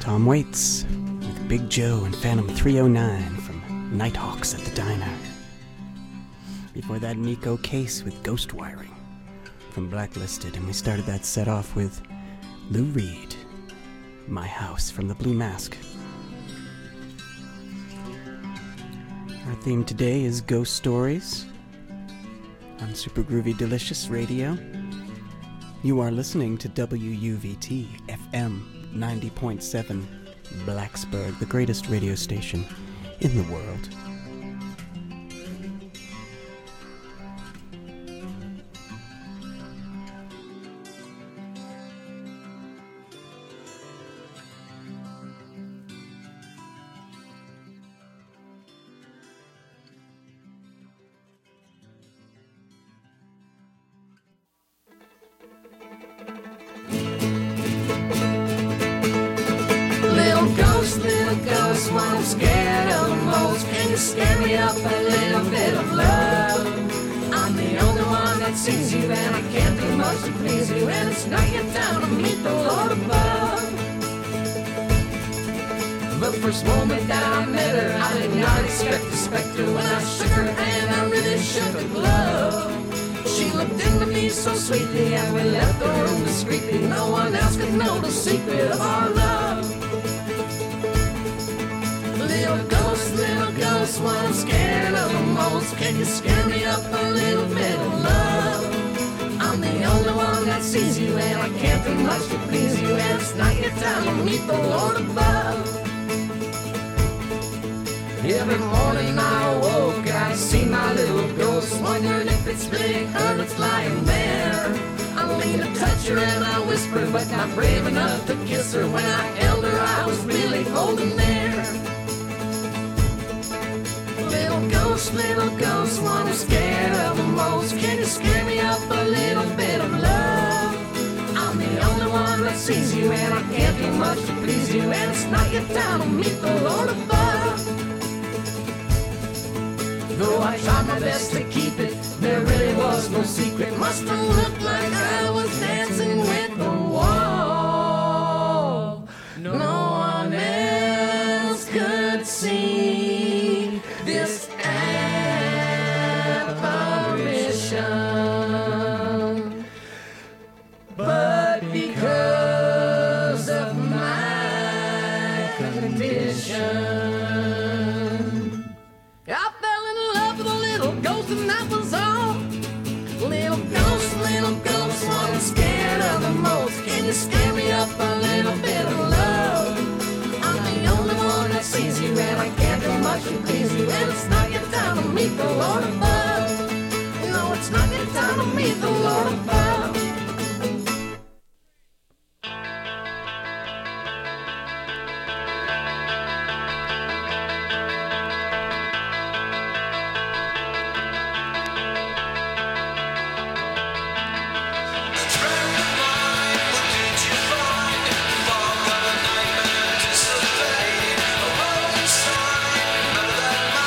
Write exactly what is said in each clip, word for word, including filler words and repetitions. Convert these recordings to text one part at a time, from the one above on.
Tom Waits with Big Joe and Phantom three oh nine from Nighthawks at the Diner. Before that, Nico Case with Ghost Wiring from Blacklisted, and we started that set off with Lou Reed, My House from the Blue Mask. Our theme today is Ghost Stories on Super Groovy Delicious Radio. You are listening to W U V T F M ninety point seven Blacksburg, the greatest radio station in the world.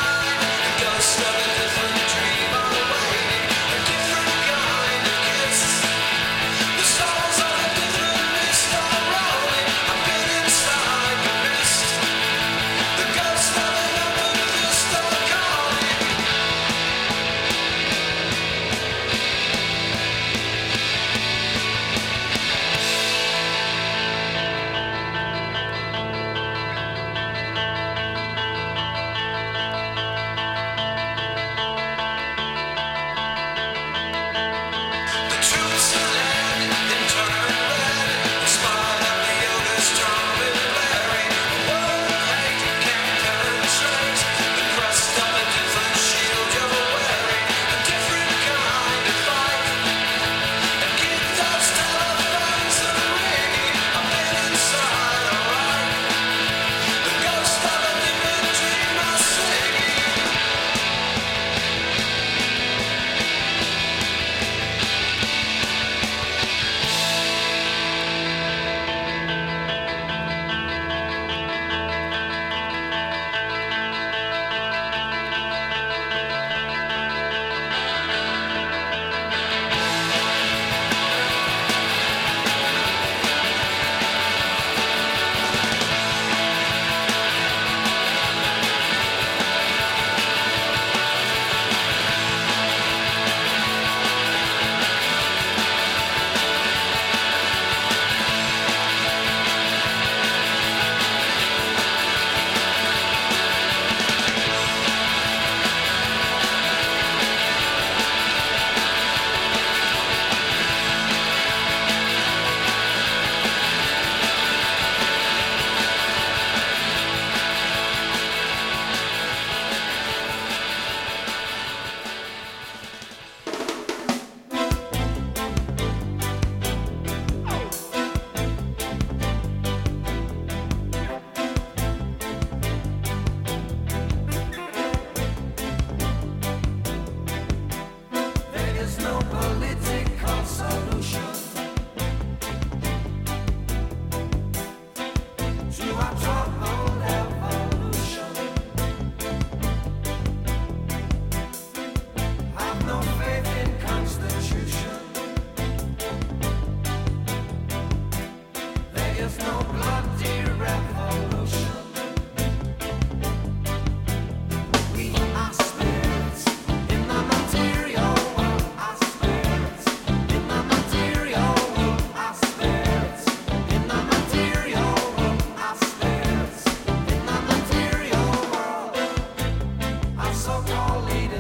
Ghost of a different dream away. A different kind of kiss.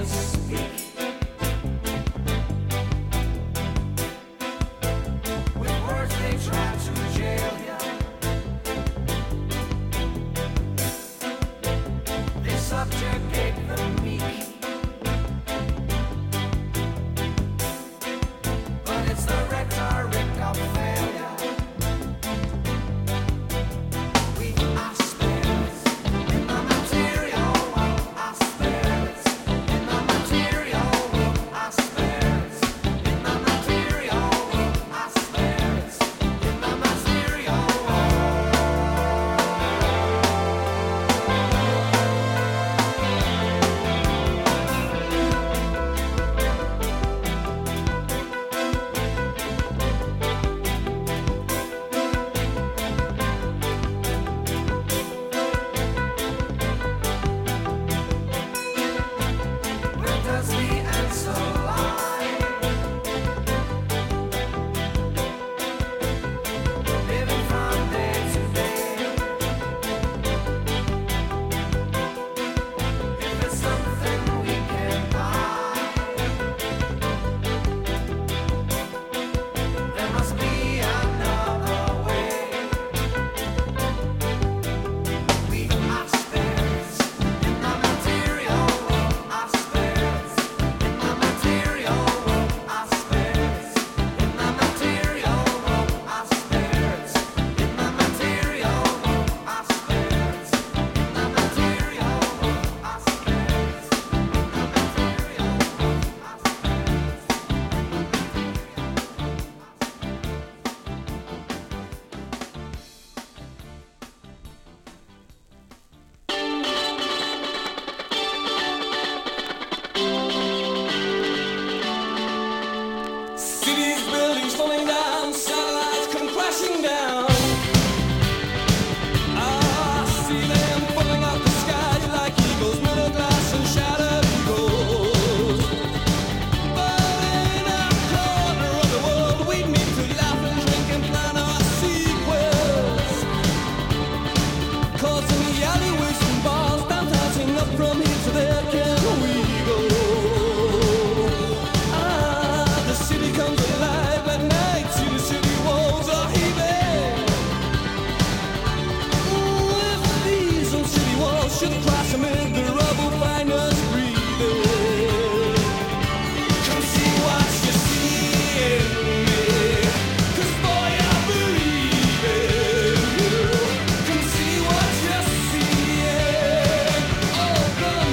Come see what you see, oh girl.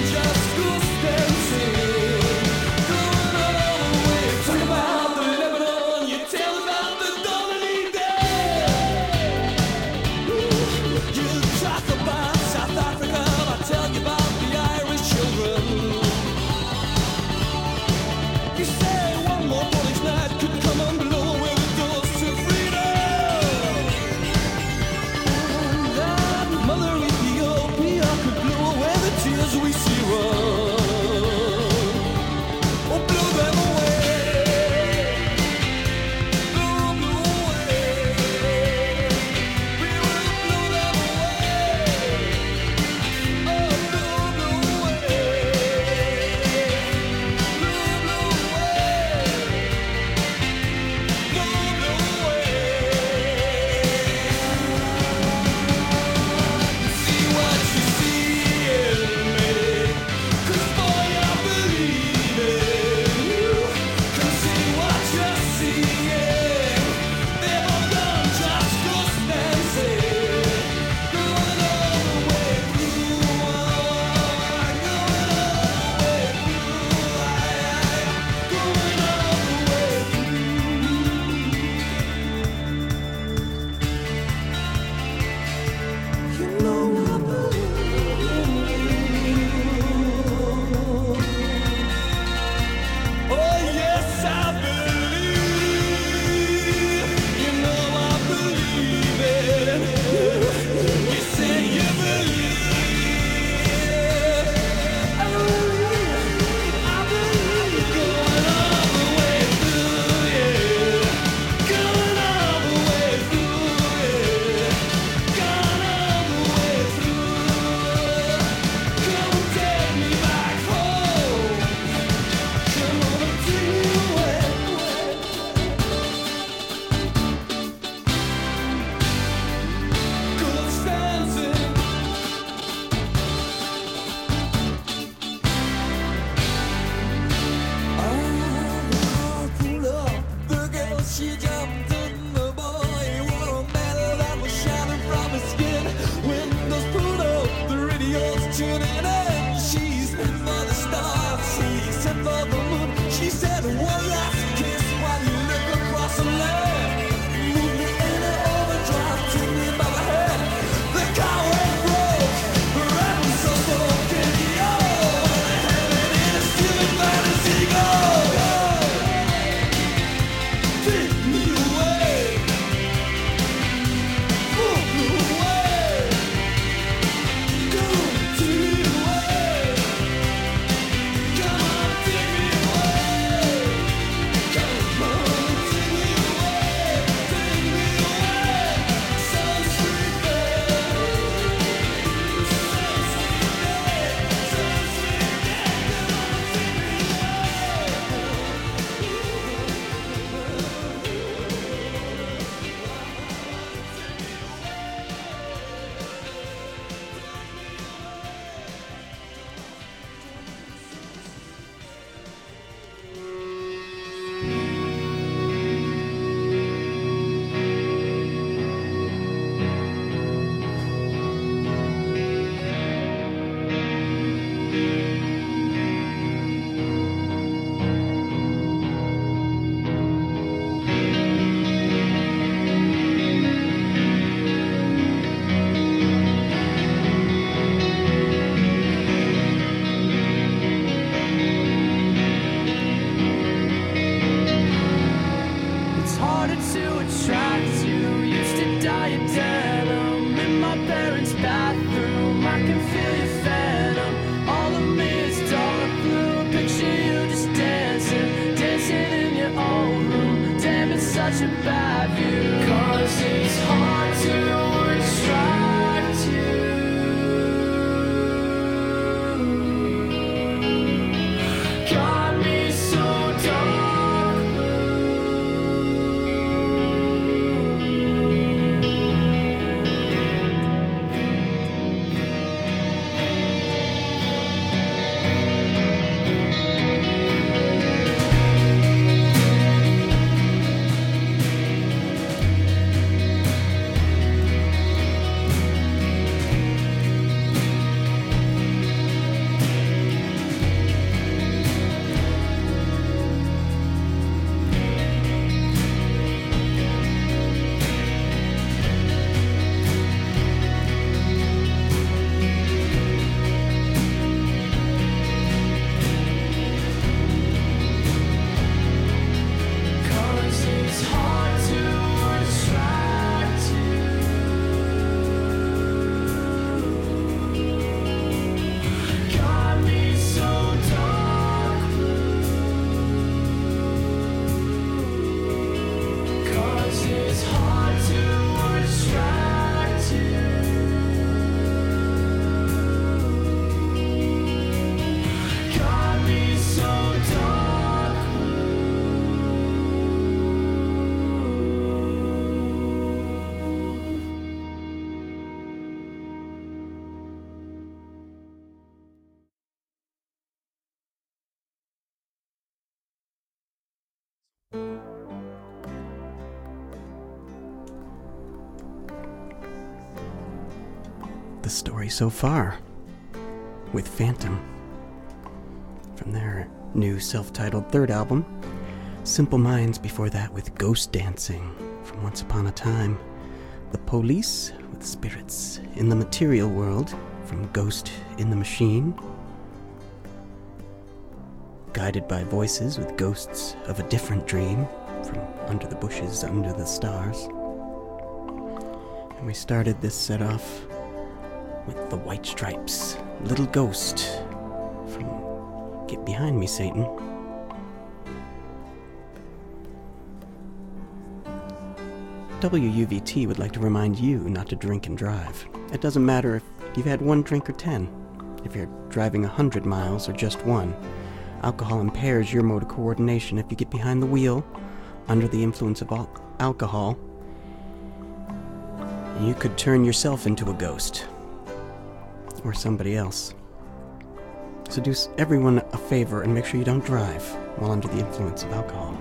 a bad view, 'cause it's hard to extract you. Got me so dark The story so far with Phantom from their new self-titled third album. Simple Minds before that with Ghost Dancing from Once Upon a Time. The Police with Spirits in the Material World from Ghost in the Machine. Guided by Voices with Ghosts of a Different Dream from Under the Bushes, Under the Stars. And we started this set off with the White Stripes, Little Ghost from Get Behind Me, Satan. W U V T would like to remind you not to drink and drive. It doesn't matter if you've had one drink or ten. If you're driving a hundred miles or just one, alcohol impairs your motor coordination. If you get behind the wheel under the influence of al- alcohol, you could turn yourself into a ghost. Or somebody else. So do everyone a favor and make sure you don't drive while under the influence of alcohol.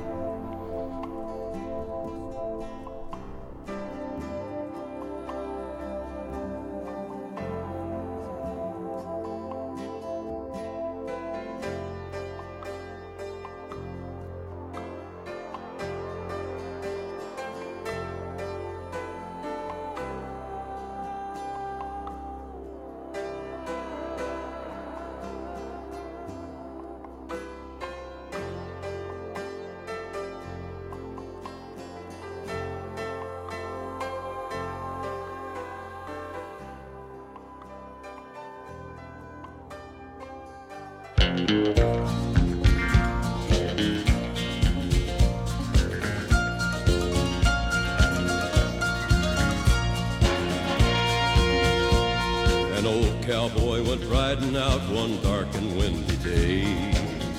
An old cowboy went riding out one dark and windy day.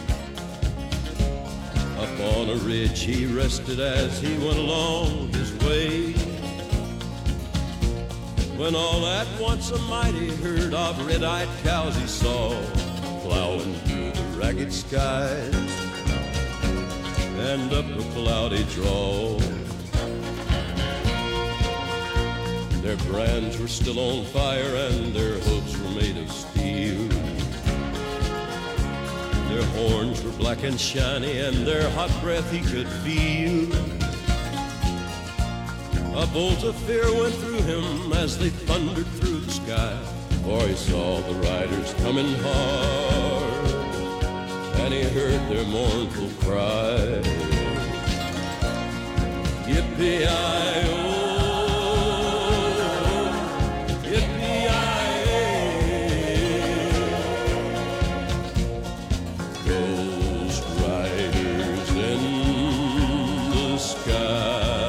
Up on a ridge he rested as he went along his way, when all at once a mighty herd of red-eyed cows he saw plowing through the ragged skies and up a cloudy draw. Their brands were still on fire and their hooves were made of steel. Their horns were black and shiny and their hot breath he could feel. A bolt of fear went through him as they thundered through the sky, for he saw the riders coming hard and he heard their mournful cry. Yippee-i-oh, Ghost riders in the sky.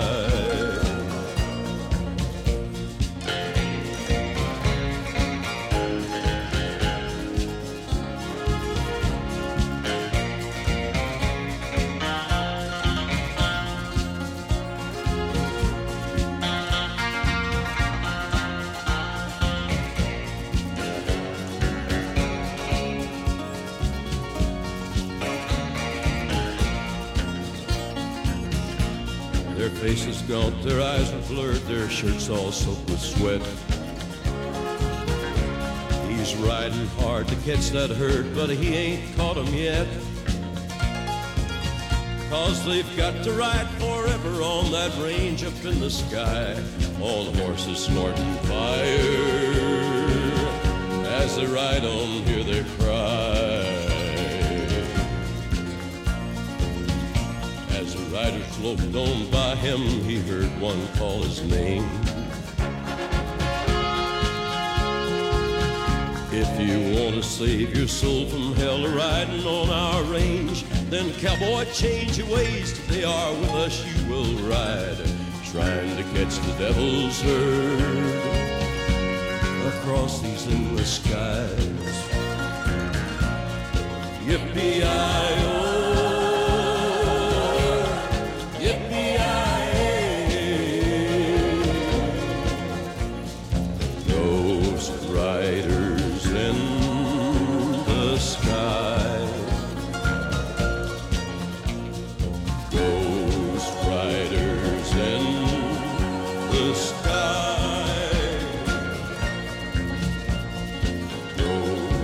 Their faces gaunt, their eyes are blurred, their shirts all soaked with sweat. He's riding hard to catch that herd, but he ain't caught 'em yet. 'Cause they've got to ride forever on that range up in the sky, on horses snorting fire. As they ride on, hear their cry. As the riders loped on by him, he heard one call his name. If you want to save your soul from hell riding on our range, then cowboy, change your ways. Today are with us you will ride, trying to catch the devil's herd across these endless skies. Yippee-i-oh, yippee-i-ay, those riders in the sky, those riders in the sky, those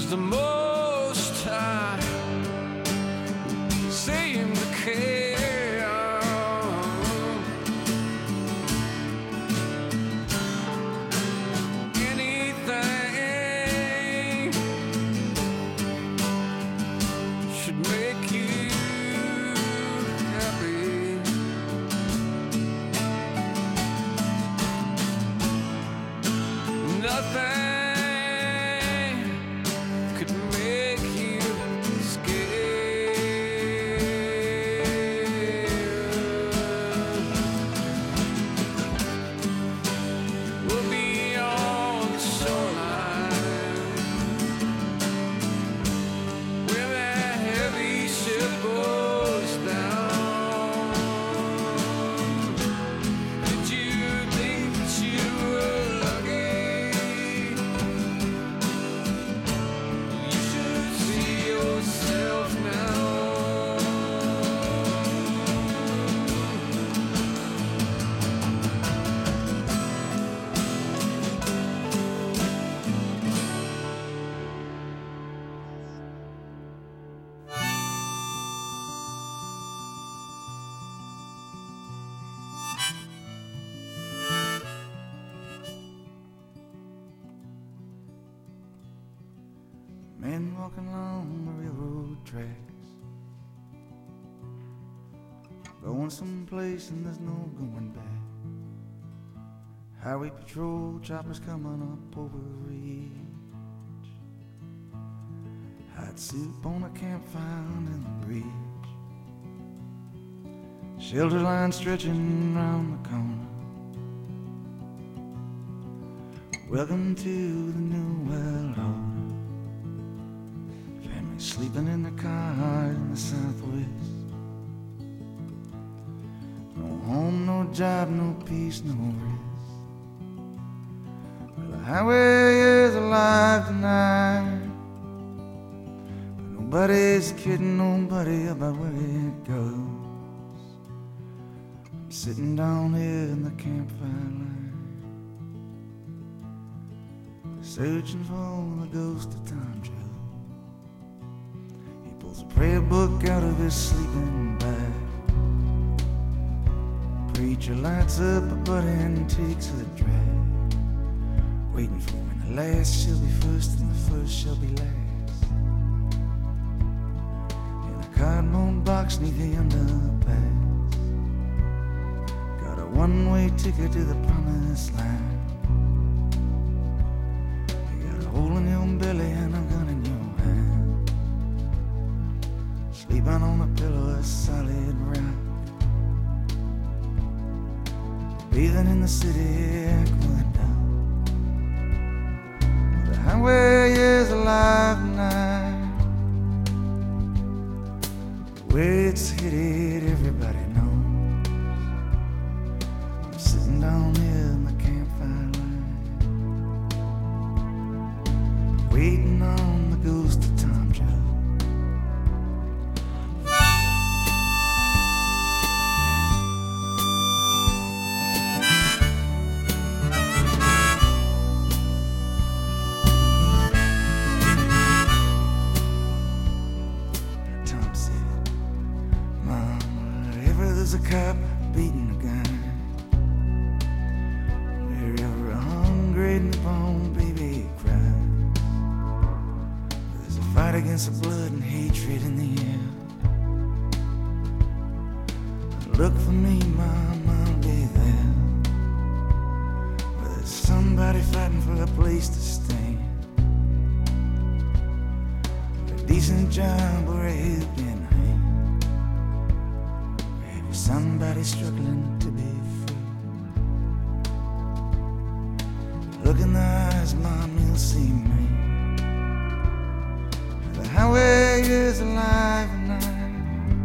'cause the Most High seem to care. Anything should make you happy. Nothing could make you scared. We'll be on the shoreline where that heavy ship goes down. Did you think that you were lucky? You should see yourself now. Men walking along the railroad tracks, going someplace and there's no going back. Highway patrol choppers coming up over reach. Hot soup on a campfire in the bridge. Shelter line stretching round the corner. Welcome to the new world order. Sleeping in the car in the southwest. No home, no job, no peace, no rest. Well, the highway is alive tonight, but nobody's kidding nobody about where it goes. I'm sitting down here in the campfire line, searching for the ghost of Tom Jones. Pulls a prayer book out of his sleeping bag. Preacher lights up a buddy and takes a drag, waiting for when the last shall be first and the first shall be last. In a cardboard box neath the underpass, got a one-way ticket to the promised land. You got a hole in your belly and a gun in your hand. Sleeping on a pillow of solid rock, bathing in the city aqueduct. The highway is alive tonight. The way it's headed, everybody knows. I'm sitting down here in the campfire line, waiting on the ghost of Tom Jones. A cop beating a guy, wherever a hungry newborn baby cries. There's a fight against the blood and hatred in the air. Look for me, Mom, I'll be there. Where there's somebody fighting for a place to stand, a decent job or a helping hand. Somebody struggling to be free. Look in the eyes, Mom, you'll see me. The highway is alive tonight,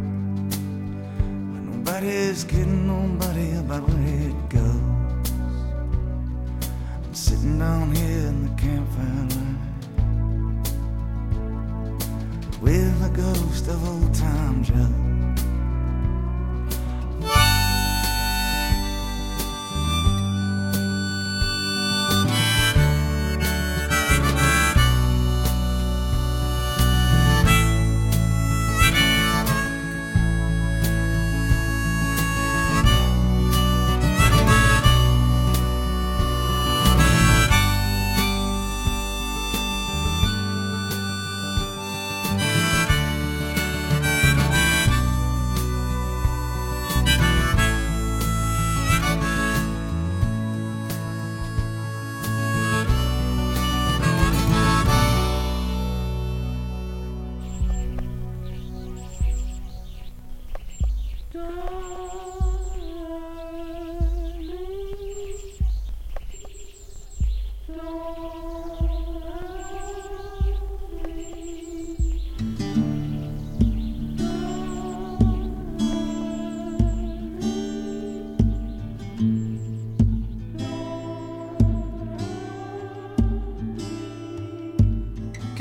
but nobody's kidding nobody about where it goes. I'm sitting down here in the campfire line, with the ghost of old Tom Jones.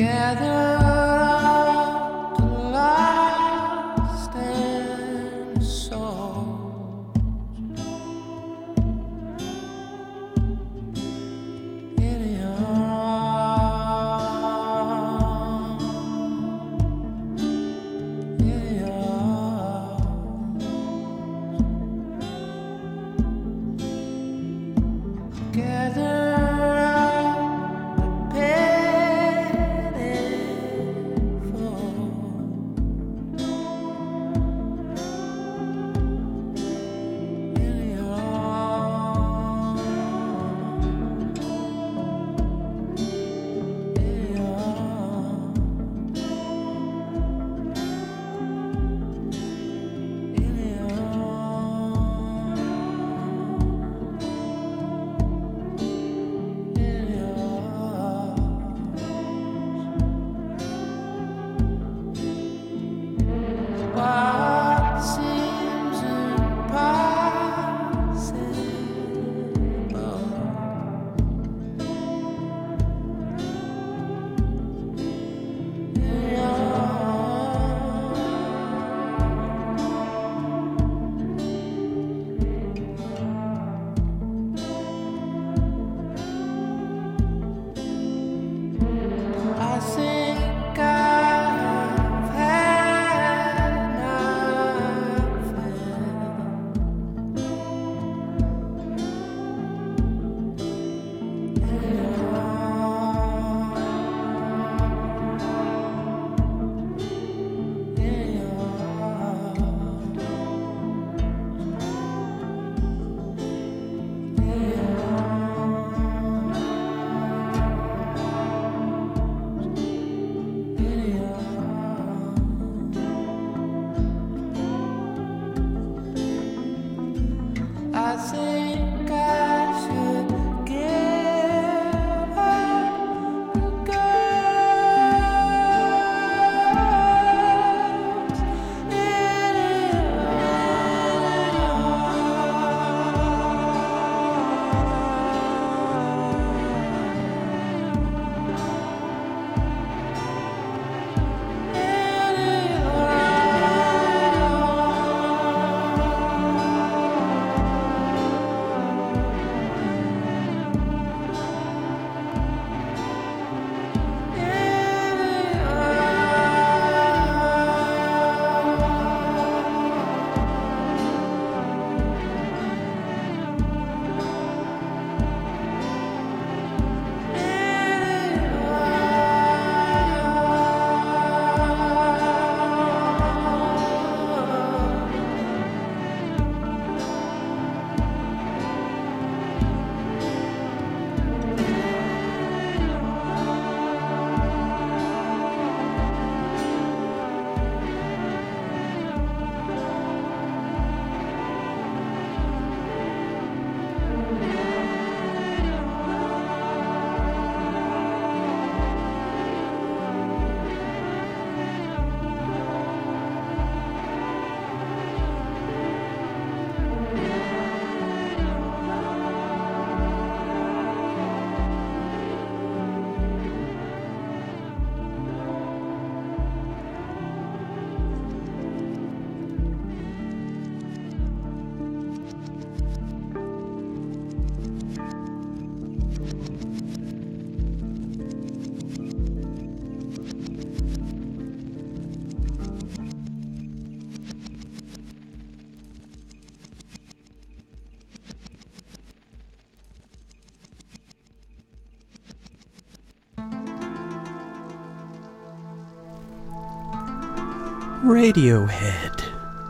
Radiohead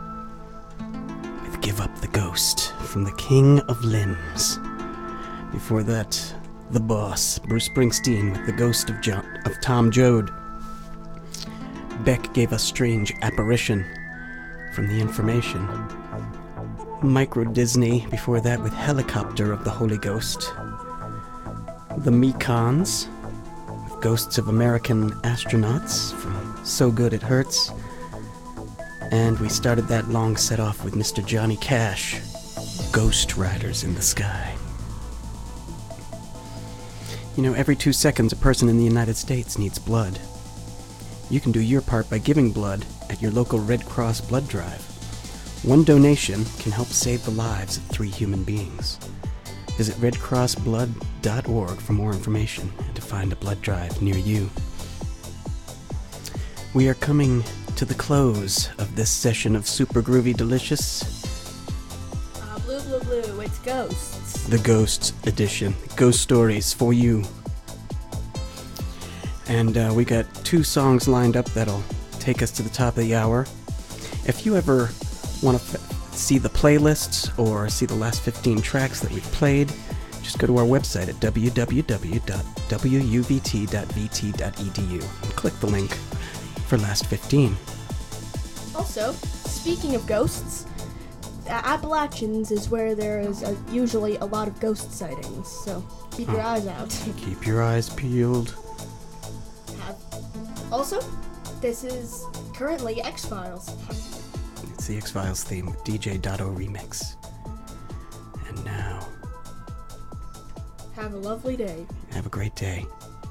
with Give Up the Ghost from the King of Limbs. Before that, The Boss, Bruce Springsteen with The Ghost of, John, of Tom Joad. Beck gave us Strange Apparition from The Information. Micro Disney before that with Helicopter of the Holy Ghost. The Mekons with Ghosts of American Astronauts from So Good It Hurts. And we started that long set off with Mister Johnny Cash, Ghost Riders in the Sky. You know, every two seconds a person in the United States needs blood. You can do your part by giving blood at your local Red Cross blood drive. One donation can help save the lives of three human beings. Visit red cross blood dot org for more information and to find a blood drive near you. We are coming to the close of this session of Super Groovy Delicious. Uh, blue, blue, blue, it's Ghosts. The Ghosts edition. Ghost stories for you. And uh, we got two songs lined up that'll take us to the top of the hour. If you ever want to f- see the playlists or see the last fifteen tracks that we've played, just go to our website at w w w dot w u v t dot v t dot e d u and click the link for last fifteen. Also, speaking of ghosts, the Appalachians is where there is a, usually a lot of ghost sightings, so keep your Oh. eyes out. Keep your eyes peeled. Have. Also, this is currently X-Files. It's the X-Files theme with D J Dotto remix. And now, Have a lovely day. have a great day.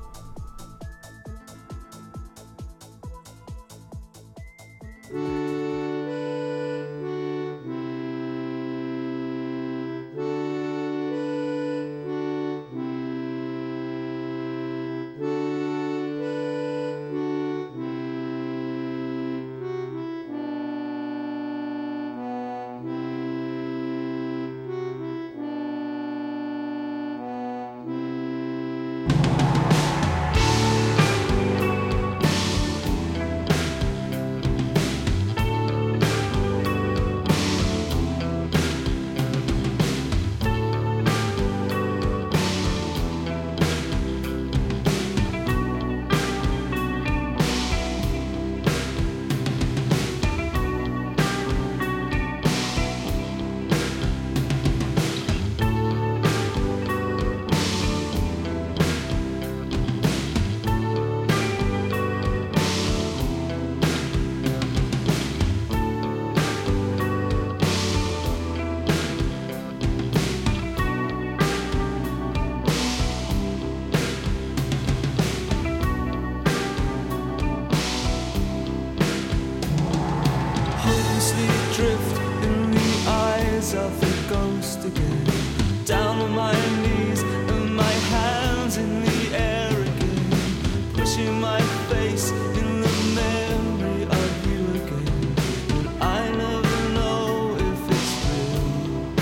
Hopelessly drift in the eyes of the ghost again. Down on my knees and my hands in the air again. Pushing my face in the memory of you again. And I never know if it's real.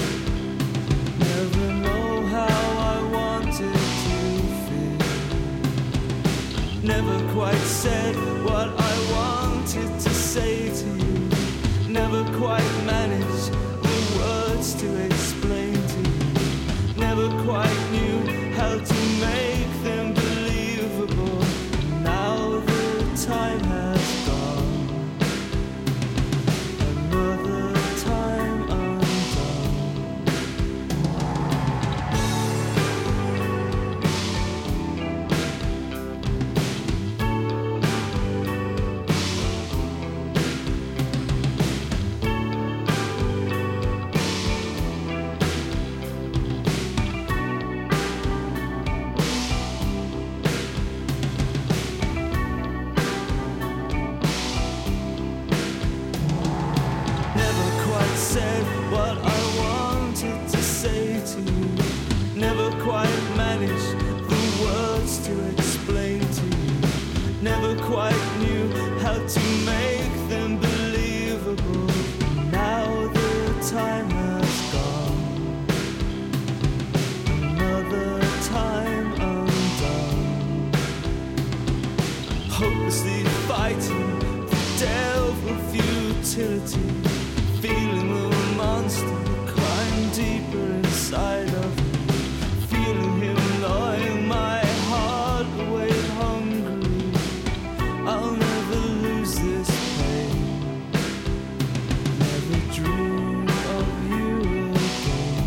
Never know how I wanted to feel. Never quite said what I wanted to say to you. Never quite managed the words to explain to you. Never quite knew how to make them believable. Now the time has gone. Another time undone. Never quite said what I wanted to say to you. Never quite managed the words to explain to you. Never quite knew how to make them believable. Now the time has gone. Another time undone. Hopelessly fighting the devil futility. Feeling the monster climb deeper inside of me. Feeling him gnawing my heart away hungry. I'll never lose this pain. Never dream of you again.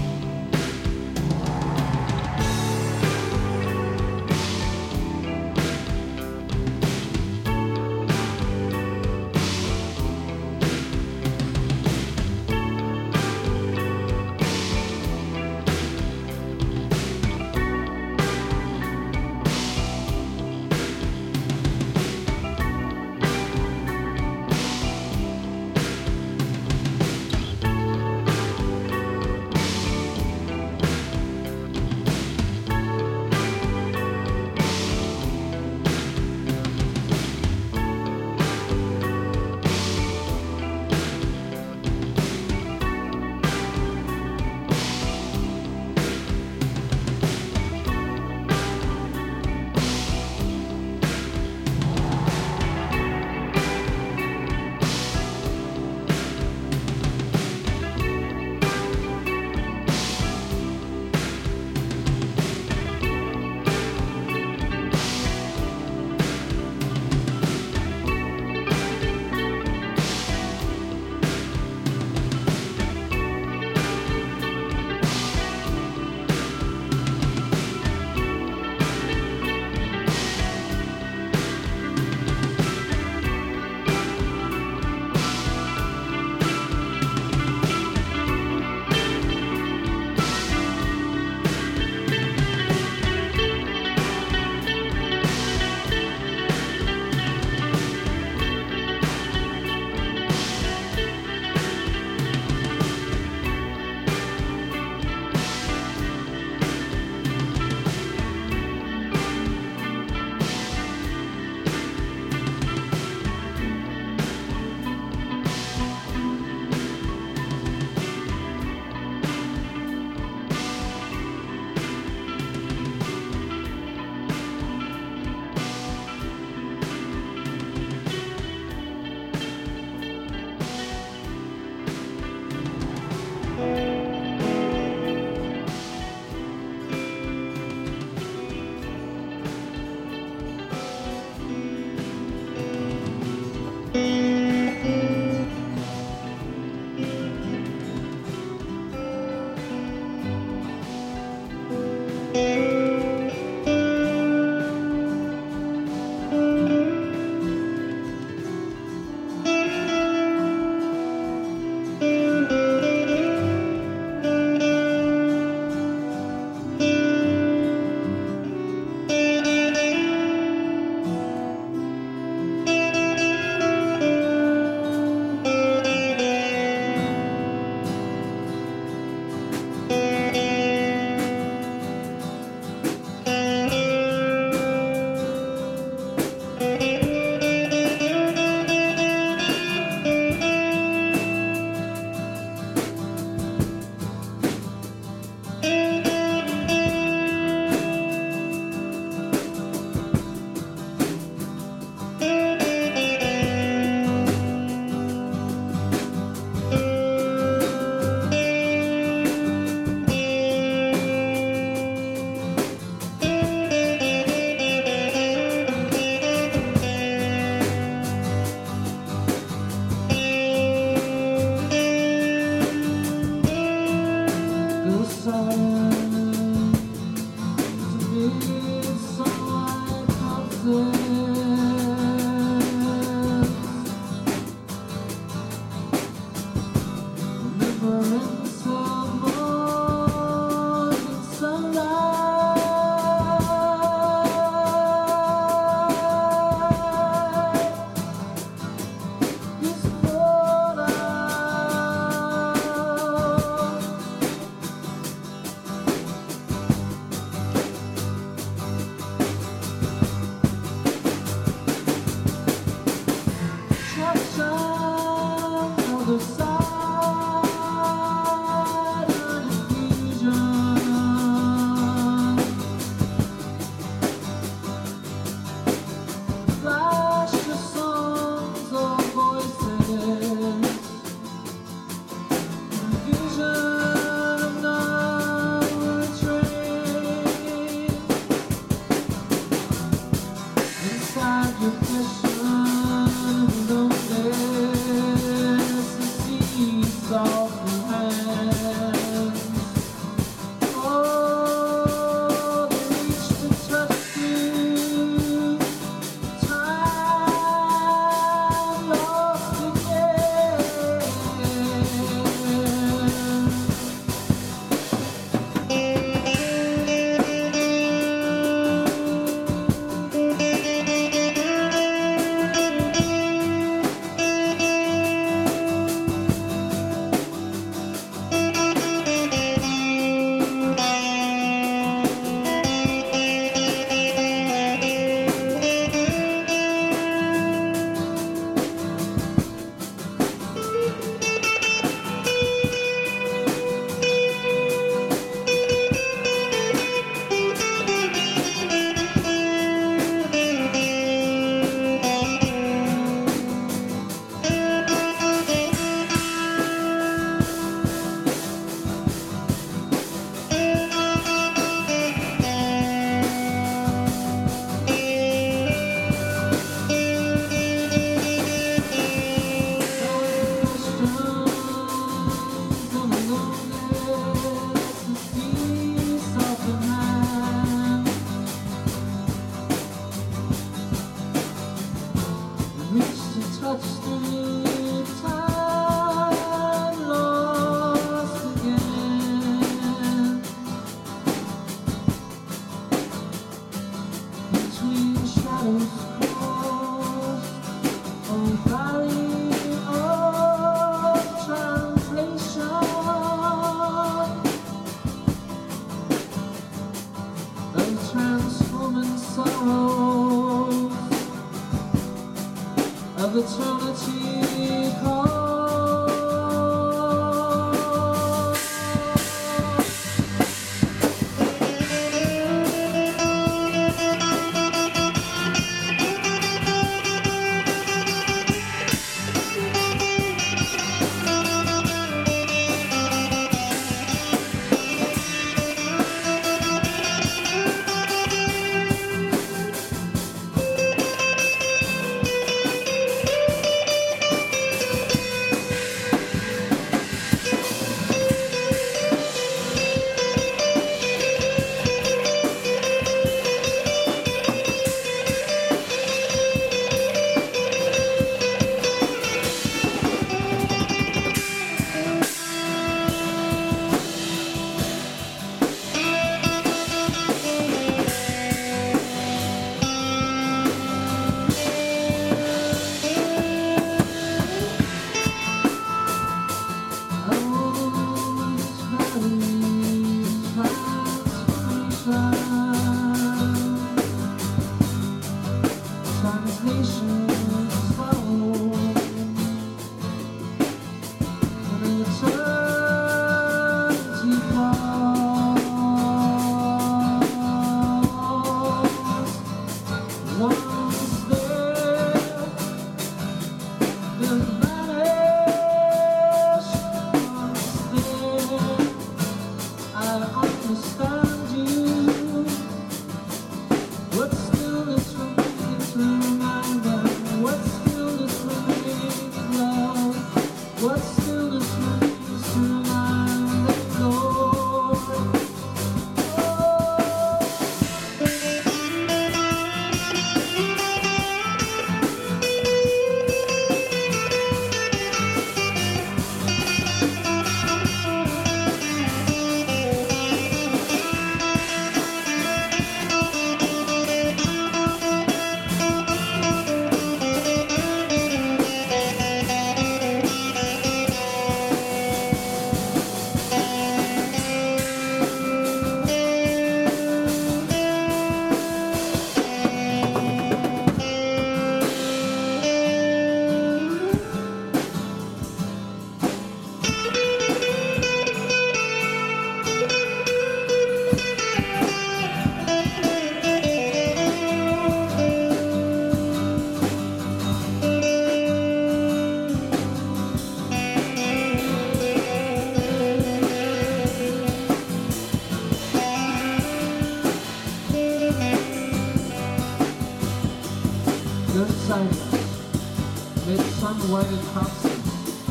sun-whited houses,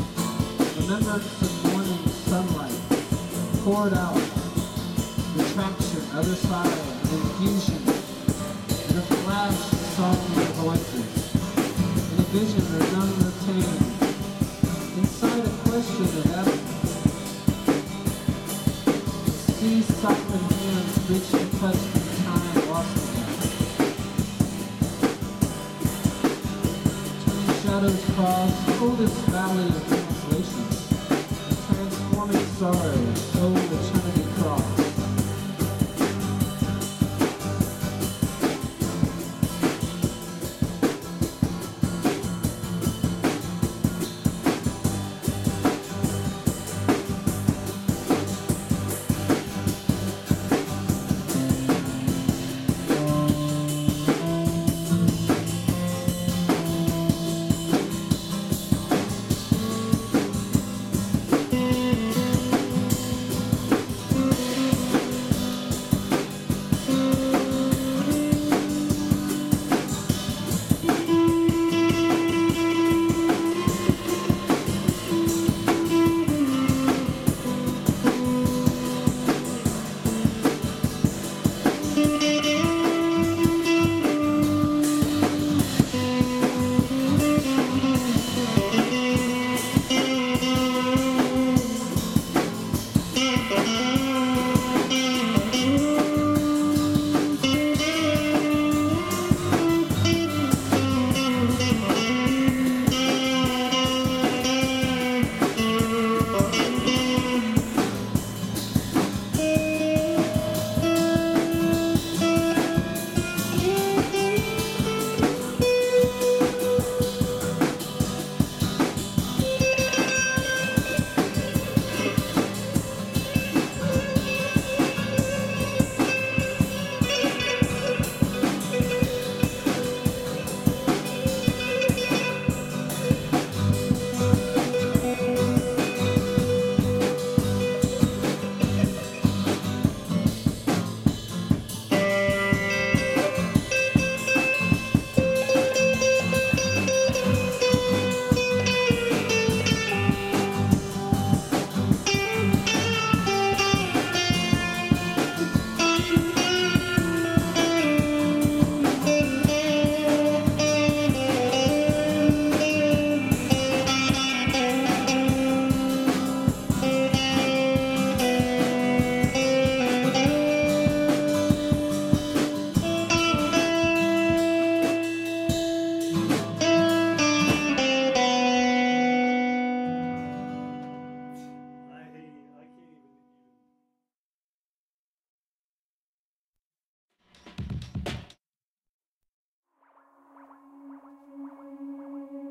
remembrance of morning sunlight, poured out, retraction, other side, infusion, in a flash softening voices, in a vision or none retained, inside a question of evidence. See silent hands reach to touch the time lost again. Turning shadows cross, oldest valley of translations, transforming sorrow, old eternity cross.